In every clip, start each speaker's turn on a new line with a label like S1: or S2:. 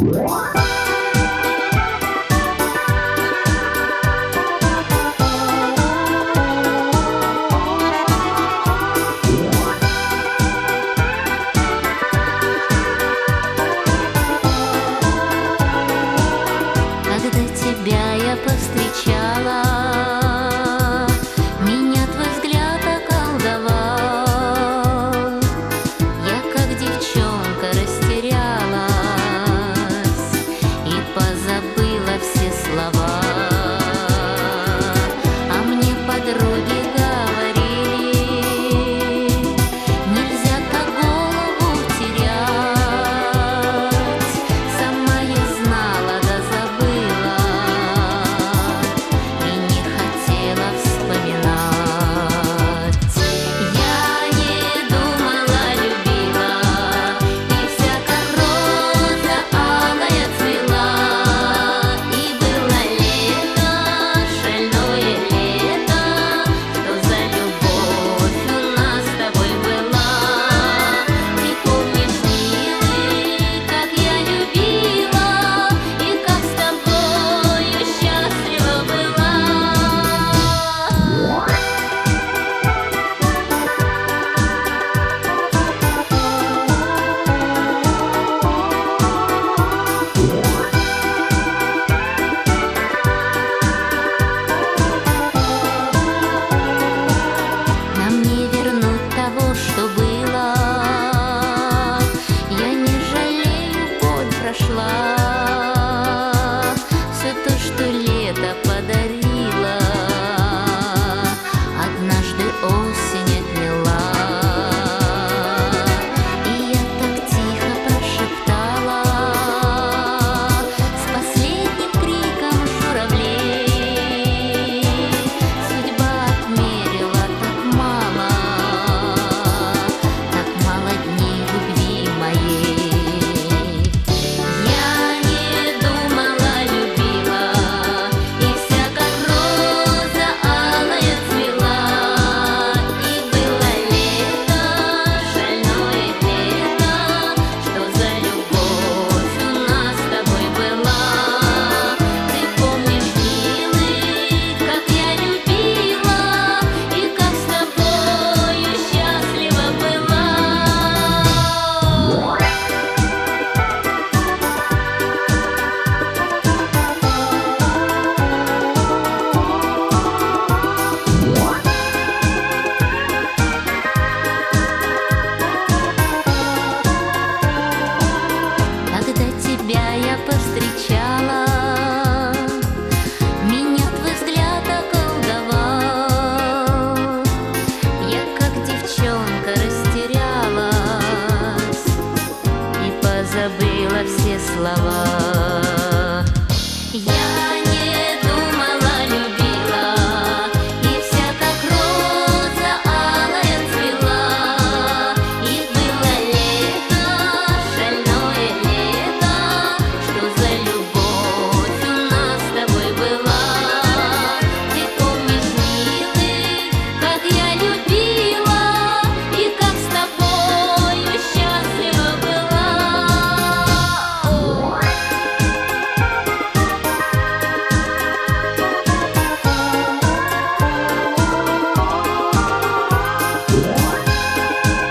S1: Когда тебя я повстречала, меня твой взгляд околдовал. Я как девчонка растерялась и позабыла все слова. А мне подруги говорили, нельзя так голову терять. Сама я знала, да забыла и не хотела вспоминать. Я не думала, любила, и вся как роза алая цвела. И было лето, шальное лето, что за любовь у нас с тобой была. Ты помнишь, милый, как я любила и как с тобою счастлива была. Нам не вернуть того, что было. Я не жалею, боль прошла. Все то, что лето подарило, однажды осень отняла. И я так тихо прошептала с последним криком журавлей: судьба отмерила так мало дней любви моей. Я не думала, любила, и вся как роза алая цвела. И было лето, шальное лето, что за любовь у нас с тобой была. Ты помнишь, милый, как я любила и как с тобою счастлива была. Когда тебя я повстречала, меня твой взгляд околдовал. Я как девчонка растерялась и позабыла все слова. Я не думала, любила, и вся как роза алая цвела. И было лето, шальное лето, что за любовь у нас с тобой была. Ты помнишь, милый, как я любила и как с тобою счастлива была.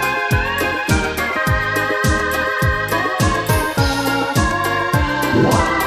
S2: Wow.